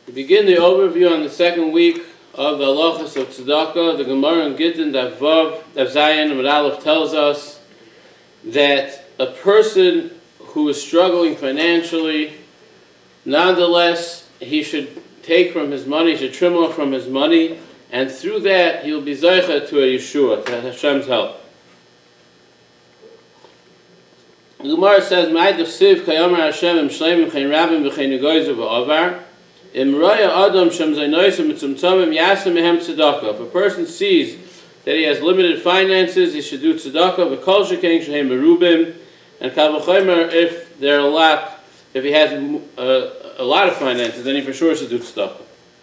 We begin the overview on the second week of the halachas of tzedakah. The Gemara in Gittin Daf Zayin and Aleph tells us that a person who is struggling financially, nonetheless, he should take from his money, he should trim off from his money, and through that he'll be zaycha to a Yeshua, to Hashem's help. The Gemara says, "Ma'id siv kayomer Hashem im shleimim chen rabim v'chen negoyzu v'avar im roya adam shem zaynoysim mitzumtzamim yasem mehem tzedakah." If a person sees that he has limited finances, he should do tzedakah. V'kol shekein shehem merubim, and kal v'chomer if they're a lot, if he has a lot of finances, then he for sure should do tzedakah.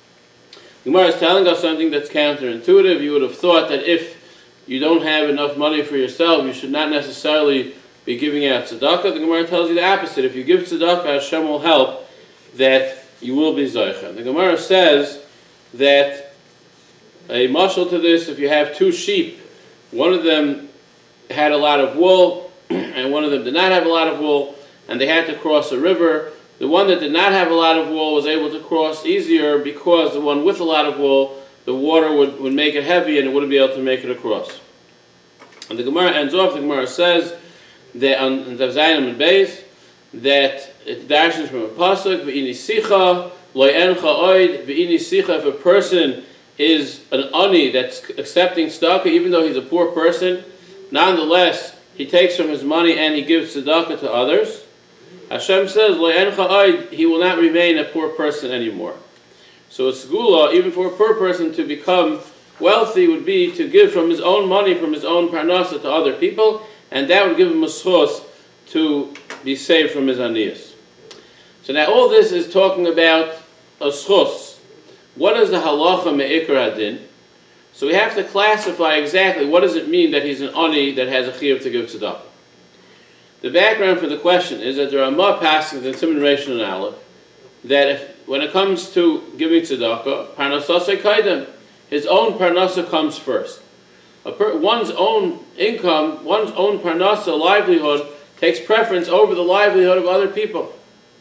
The Gemara is telling us something that's counterintuitive. You would have thought that if you don't have enough money for yourself, you should not necessarily be giving out tzedakah. The Gemara tells you the opposite. If you give tzedakah, Hashem will help that you will be zoicha. The Gemara says that a mashal to this, if you have two sheep, one of them had a lot of wool and one of them did not have a lot of wool, and they had to cross a river. The one that did not have a lot of wool was able to cross easier because the one with a lot of wool, the water would make it heavy and it wouldn't be able to make it across. And the Gemara ends off, the Gemara says that on Daf Zayin and Beis, that it dashes from a pasuk, v'ini sicha loy encha oid, v'ini sicha, if a person is an ani that's accepting tzedakah, even though he's a poor person, nonetheless, he takes from his money and he gives tzedakah to others. Hashem says, loy encha oid, he will not remain a poor person anymore. So it's gula, even for a poor person to become wealthy, would be to give from his own money, from his own parnasa to other people, and that would give him a schos to be saved from his aniyas. So now all this is talking about a schos. What is the halacha me'ikar adin? So we have to classify exactly what does it mean that he's an ani that has a chiyuv to give tzedakah. The background for the question is that there are more passings in Siman Reish and Aleph that when it comes to giving tzedakah, parnasasei kaidem, his own parnasa comes first. One's own income, one's own parnasa, livelihood, takes preference over the livelihood of other people.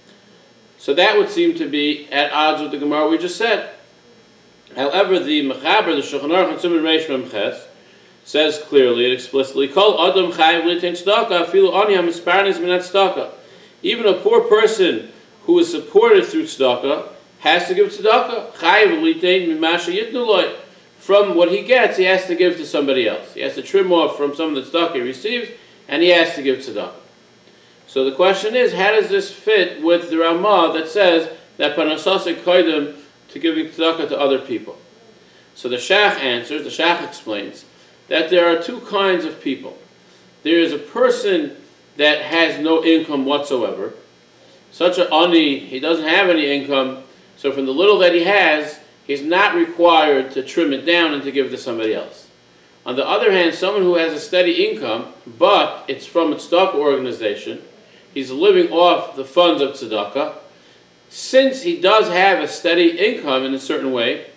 So that would seem to be at odds with the Gemara we just said. However, the Mechaber, the Shulchan Aruch and Siman Reish Mem Ches, says clearly and explicitly, Kol Adam Chayiv L'Tein Tzedakah, Afilu Ani HaMisparnes Min HaTzedakah. Even a poor person who is supported through tzedakah has to give tzedakah. Chayiv L'Tein Mimasha Yitnu Loi. From what he gets, he has to give to somebody else. He has to trim off from some of the tzedakah he receives, and he has to give tzedakah. So the question is, how does this fit with the Ramah that says that parnasasei koidem to giving tzedakah to other people? So the Shach answers, the Shach explains, that there are two kinds of people. There is a person that has no income whatsoever. Such an ani, he doesn't have any income, so from the little that he has, he's not required to trim it down and to give it to somebody else. On the other hand, someone who has a steady income, but it's from a tzedakah organization, he's living off the funds of tzedakah. Since he does have a steady income in a certain way,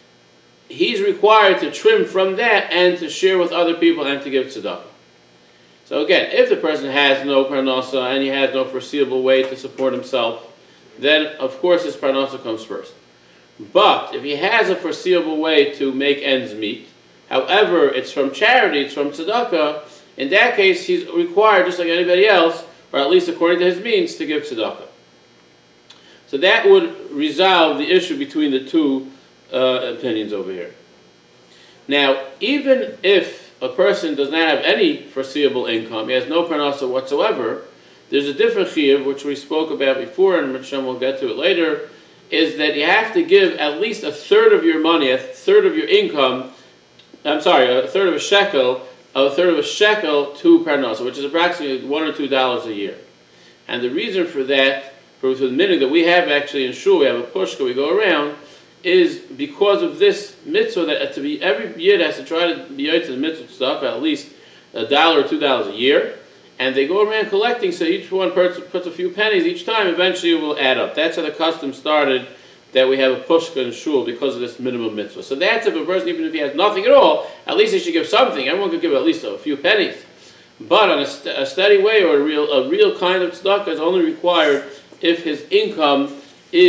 he's required to trim from that and to share with other people and to give tzedakah. So again, if the person has no parnasa and he has no foreseeable way to support himself, then of course his parnasa comes first. But if he has a foreseeable way to make ends meet, however, it's from charity, it's from tzedakah, in that case he's required, just like anybody else, or at least according to his means, to give tzedakah. So that would resolve the issue between the two opinions over here. Now, even if a person does not have any foreseeable income, he has no parnasa whatsoever, there's a different chiyuv, which we spoke about before, and Hashem will get to it later, is that you have to give at least a third of your money, a third of your income, a third of a shekel to parnasa, which is approximately $1 or $2 a year. And the reason for that, for the minhag that we have actually in shul, we have a pushka, we go around, is because of this mitzvah that to be every yid has to try to be out to the mitzvah stuff at least $1 or $2 a year, and they go around collecting, so each one puts a few pennies each time, eventually it will add up. That's how the custom started, that we have a pushka in shul because of this minimum mitzvah. So that's if a person, even if he has nothing at all, at least he should give something. Everyone could give at least a few pennies. But on a steady way, or a real kind of tzedakah is only required if his income is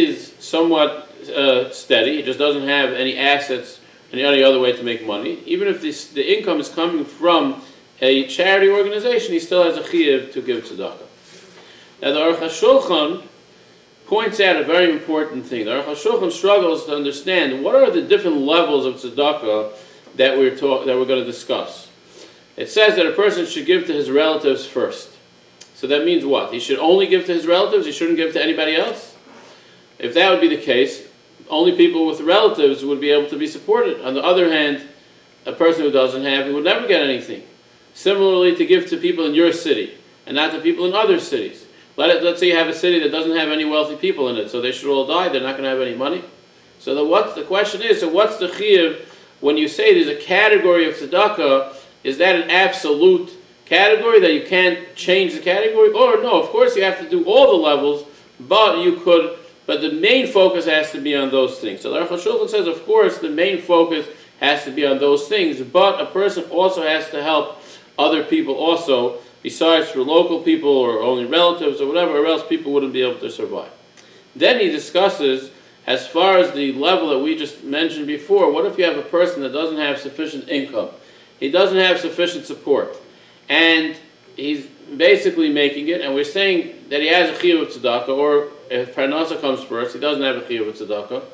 somewhat steady. He just doesn't have any assets, any other way to make money. Even if the income is coming from a charity organization, he still has a chiyuv to give tzedakah. Now the Aruch HaShulchan points out a very important thing. The Aruch HaShulchan struggles to understand what are the different levels of tzedakah that we're going to discuss. It says that a person should give to his relatives first. So that means what? He should only give to his relatives? He shouldn't give to anybody else? If that would be the case, only people with relatives would be able to be supported. On the other hand, a person who doesn't have, he would never get anything. Similarly, to give to people in your city and not to people in other cities. Let's say you have a city that doesn't have any wealthy people in it, so they should all die, they're not going to have any money. So the question is, so what's the chiyuv when you say there's a category of tzedakah? Is that an absolute category that you can't change the category? Or no, of course you have to do all the levels, but the main focus has to be on those things. So the Aruch HaShulchan says, of course, the main focus has to be on those things, but a person also has to help other people also, besides for local people or only relatives or whatever, or else people wouldn't be able to survive. Then he discusses, as far as the level that we just mentioned before, what if you have a person that doesn't have sufficient income? He doesn't have sufficient support, and he's basically making it, and we're saying that he has a chiyuv of tzedakah, or if parnasa comes first, he doesn't have a chiyuv of tzedakah.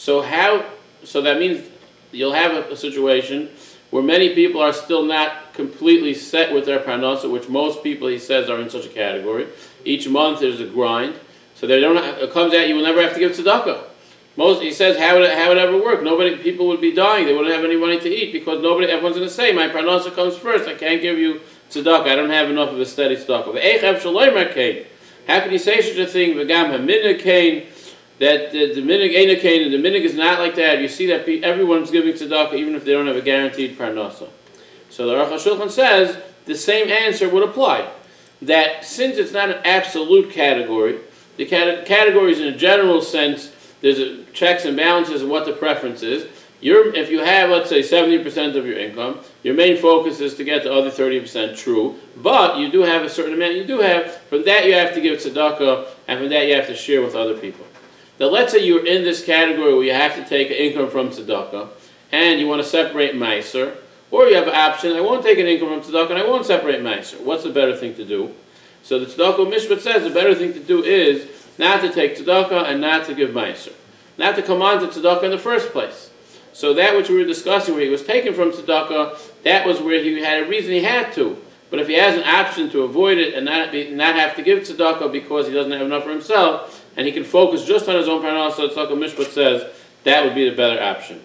So that means you'll have a situation where many people are still not completely set with their parnasa, which most people, he says, are in such a category. Each month there's a grind, so it comes out you will never have to give tzedakah. He says, how would it ever work? People would be dying. They wouldn't have any money to eat because everyone's going to say, my parnasa comes first. I can't give you tzedakah. I don't have enough of a steady tzedakah. How can you say such a thing? V'gam haminig kain, that the minig ain't a kain, and the minig is not like that. You see that everyone's giving tzedakah even if they don't have a guaranteed parnasa. So the Aruch HaShulchan says the same answer would apply. That since it's not an absolute category, the categories in a general sense, there's checks and balances and what the preference is. If you have, let's say, 70% of your income, your main focus is to get the other 30% true, but you do have a certain amount from that you have to give tzedakah, and from that you have to share with other people. Now let's say you're in this category where you have to take income from tzedakah, and you want to separate meiser, or you have an option, I won't take an income from tzedakah, and I won't separate meiser. What's the better thing to do? So the tzedakah mishpat says the better thing to do is not to take tzedakah and not to give meiser. Not to come on to tzedakah in the first place. So that which we were discussing, where he was taken from tzedakah, that was where he had a reason he had to. But if he has an option to avoid it and not have to give tzedakah because he doesn't have enough for himself, and he can focus just on his own parnasa, tzedakah mishpat says that would be the better option.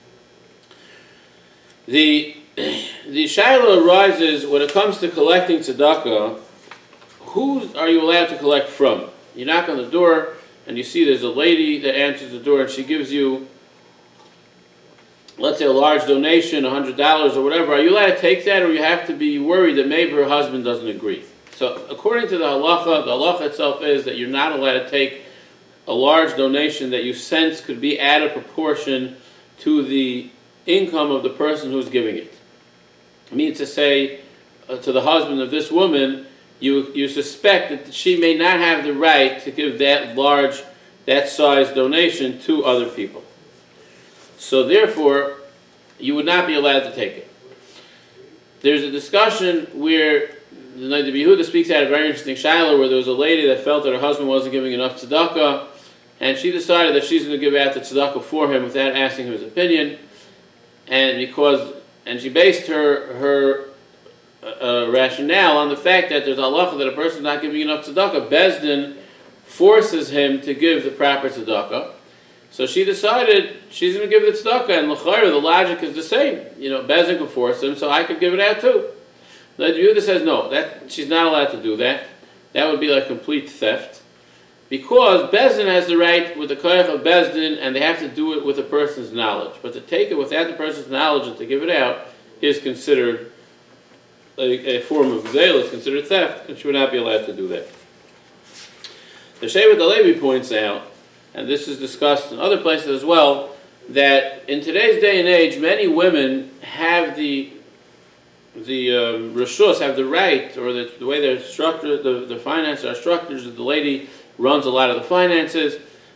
The shaila arises when it comes to collecting tzedakah. Who are you allowed to collect from? You knock on the door, and you see there's a lady that answers the door, and she gives you, let's say, a large donation, $100 or whatever. Are you allowed to take that, or you have to be worried that maybe her husband doesn't agree? So according to the halacha itself is that you're not allowed to take a large donation that you sense could be out of proportion to the income of the person who's giving it. It means to say to the husband of this woman, you suspect that she may not have the right to give that size donation to other people. So therefore, you would not be allowed to take it. There's a discussion where the Noda B'Yehuda speaks out a very interesting shaila where there was a lady that felt that her husband wasn't giving enough tzedakah, and she decided that she's going to give out the tzedakah for him without asking him his opinion, and she based her rationale on the fact that there's a halacha that a person is not giving enough tzedakah. Beis Din forces him to give the proper tzedakah. So she decided she's going to give the tzedakah, and l'chayra, the logic is the same. Beis Din could force him, so I could give it out too. The Yehuda says no, she's not allowed to do that. That would be like complete theft. Because Beis Din has the right with the koyach of Beis Din, and they have to do it with a person's knowledge. But to take it without the person's knowledge and to give it out is considered a form of zeal, is considered theft, and she would not be allowed to do that. The Shevet HaLevi points out, and this is discussed in other places as well, that in today's day and age, many women have the reshus, have the right, or the way they're structured, the finances are structured, the lady runs a lot of the finances.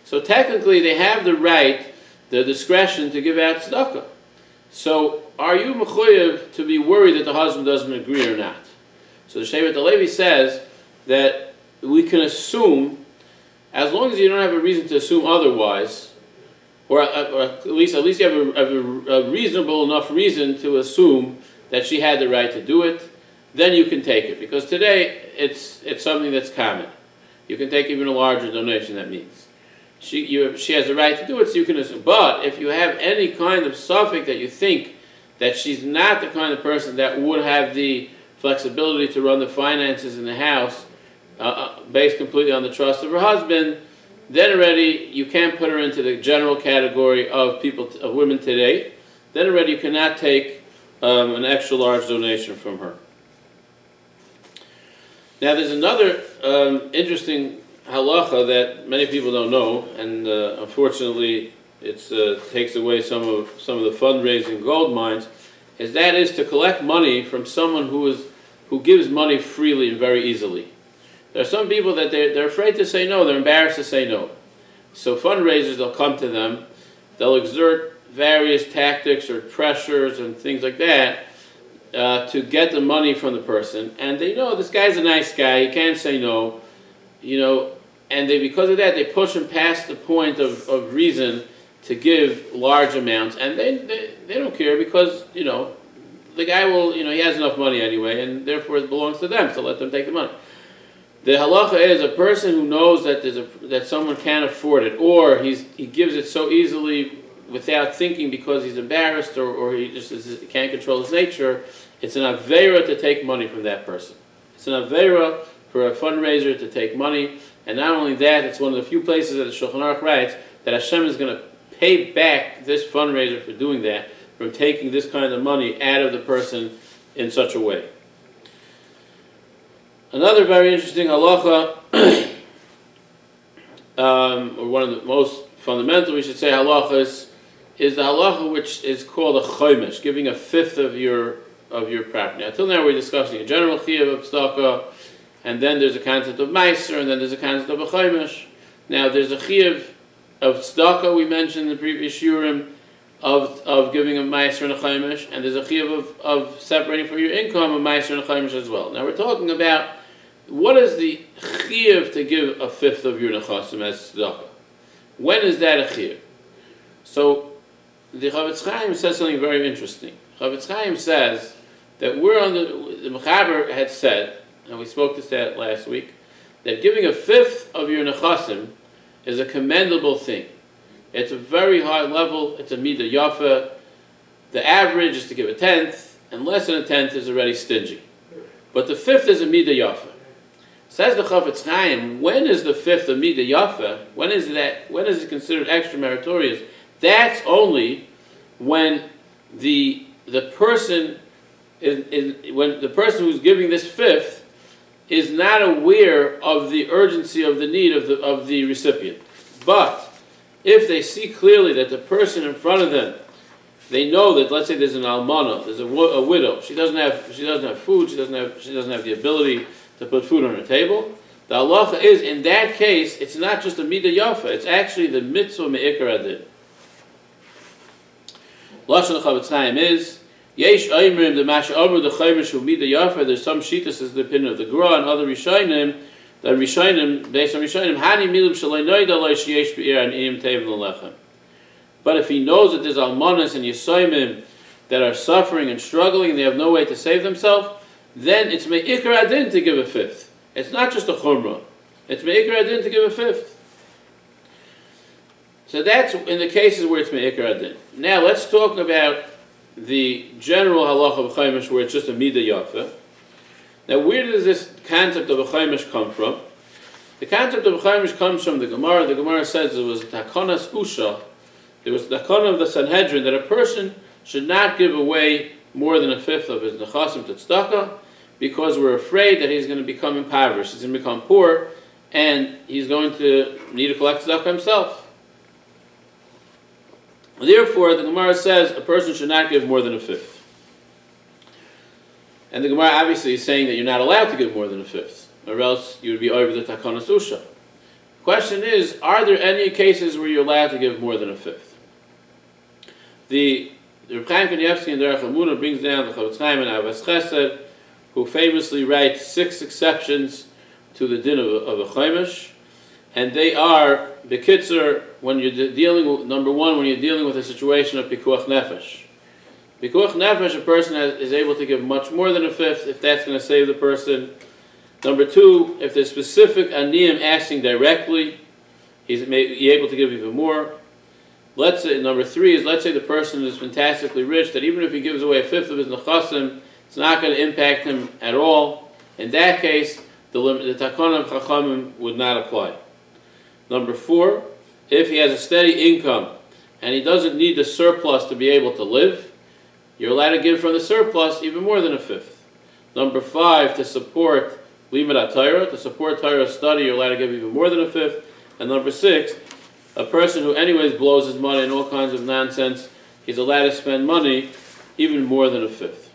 So technically they have the right, the discretion to give out tzedakah. So are you mechuyev to be worried that the husband doesn't agree or not? So the Shevet HaLevi says that we can assume, as long as you don't have a reason to assume otherwise, or at least you have a reasonable enough reason to assume that she had the right to do it, then you can take it. Because today it's something that's common. You can take even a larger donation, that means. She has the right to do it, so you can assume. But if you have any kind of suffix that you think that she's not the kind of person that would have the flexibility to run the finances in the house based completely on the trust of her husband, then already you can't put her into the general category of women today. Then already you cannot take an extra large donation from her. Now there's another interesting halacha that many people don't know, and unfortunately it takes away some of the fundraising gold mines, is to collect money from someone who gives money freely and very easily. There are some people that they're afraid to say no, they're embarrassed to say no. So fundraisers, they'll come to them, they'll exert various tactics or pressures and things like that to get the money from the person, and they know this guy's a nice guy, he can't say no, and because of that, they push him past the point of reason to give large amounts, and they don't care because, the guy will, he has enough money anyway, and therefore it belongs to them, so let them take the money. The halacha is a person who knows that someone can't afford it, or he gives it so easily without thinking because he's embarrassed or he just can't control his nature. It's an aveira to take money from that person. It's an aveira for a fundraiser to take money, and not only that, it's one of the few places that the Shulchan Aruch writes that Hashem is going to pay back this fundraiser for doing that, from taking this kind of money out of the person in such a way. Another very interesting halacha, or one of the most fundamental, we should say, halachas, is the halacha which is called a chomesh, giving a fifth of your property. Until now we're discussing a general chiyuv of tzedakah, and then there's a concept of meiser, and then there's a concept of a chomesh. Now there's a chiyuv of tzedakah we mentioned in the previous shiurim, of giving a meiser and a chomesh, and there's a chiyuv of separating from your income a meiser and a chomesh as well. Now we're talking about what is the chiyuv to give a fifth of your nechasim as tzedakah. When is that a chiyuv? So the Chavetz Chaim says something very interesting. Chavetz Chaim says that the Mechaber had said, and we spoke to that last week, that giving a fifth of your nechasim is a commendable thing. It's a very high level, it's a midah yafa. The average is to give a tenth, and less than a tenth is already stingy. But the fifth is a midah yafa. Says the Chavetz Chaim, when is the fifth a midah yafa? When is it considered extra meritorious? That's only when the person when the person who's giving this fifth is not aware of the urgency of the need of the recipient. But if they see clearly that the person in front of them, they know that, let's say there's an almana, there's a widow, she doesn't have food, she doesn't have the ability to put food on her table. The halacha is, in that case, it's not just a midah yafa, it's actually the mitzvah me'ikar adin. Lashon Chavetz Chaim is, Yesh Oimrim the Masha Omer the Chomesh Hu midah yafa. There's some shitas as the opinion of the Gra and other Rishonim. The Rishonim, based on Rishonim, Hani Milim Shalei Noida Lo Sheyesh Be'ir and Im Tev L'Lechem. But if he knows that there's almanas and yisoimim that are suffering and struggling and they have no way to save themselves, then it's me'ikar adin to give a fifth. It's not just a chumrah. It's me'ikar adin to give a fifth. So that's in the cases where it's me'ikar adin. Now let's talk about the general halacha of chomesh where it's just a midah yafa. Now where does this concept of a chomesh come from? The concept of a chomesh comes from the Gemara. The Gemara says it was takonas usha. There was the takana of the Sanhedrin that a person should not give away more than a fifth of his nechasim to tzedakah, because we're afraid that he's going to become impoverished, he's going to become poor, and he's going to need to collect tzedakah himself. Therefore, the Gemara says a person should not give more than a fifth. And the Gemara obviously is saying that you're not allowed to give more than a fifth, or else you would be over the takanas usha. Question is, are there any cases where you're allowed to give more than a fifth? The Reb Chaim Kanievsky in Derech HaEmunah brings down the Chavetz Chaim and Avas Chesed, who famously writes 6 exceptions to the din of a Chaimish, and they are the Kitzer when you're dealing with, number one, when you're dealing with a situation of Pikuach Nefesh. Pikuach Nefesh, a person is able to give much more than a fifth if that's going to save the person. Number two, if there's specific aniyim asking directly, he's able to give even more. Let's say, number three is, let's say the person is fantastically rich, that even if he gives away a fifth of his nechasim, it's not going to impact him at all. In that case, the Takana of Chachamim would not apply. Number four, if he has a steady income and he doesn't need the surplus to be able to live, you're allowed to give from the surplus even more than a fifth. Number five, to support Limud HaTorah, to support Torah study, you're allowed to give even more than a fifth. And number six, a person who anyways blows his money in all kinds of nonsense, he's allowed to spend money even more than a fifth.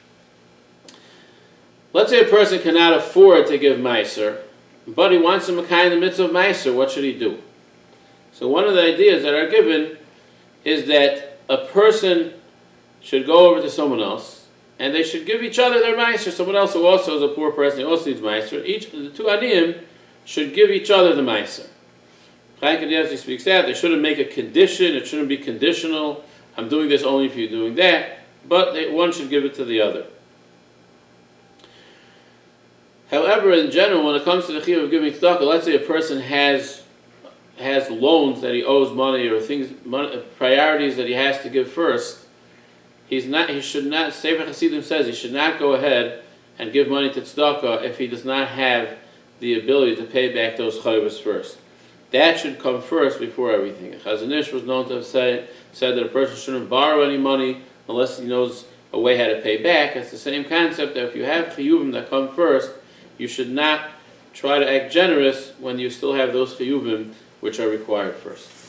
Let's say a person cannot afford to give Meiser, but he wants to kind the mitzvah of Meiser. What should he do? So one of the ideas that are given is that a person should go over to someone else, and they should give each other their Meiser. Someone else who also is a poor person, he also needs Meiser. The two Aniyim should give each other the Meiser. Chaim Kanievsky speaks out, they shouldn't make a condition, it shouldn't be conditional. I'm doing this only if you're doing that, but one should give it to the other. However, in general, when it comes to the chiyuv of giving tzedakah, let's say a person has loans that he owes money or priorities that he has to give first. He should not. Sefer Hasidim says he should not go ahead and give money to tzedakah if he does not have the ability to pay back those chayvos first. That should come first before everything. Chazon Ish was known to have said that a person shouldn't borrow any money unless he knows a way how to pay back. It's the same concept that if you have chiyuvim that come first, you should not try to act generous when you still have those chiyuvim which are required first.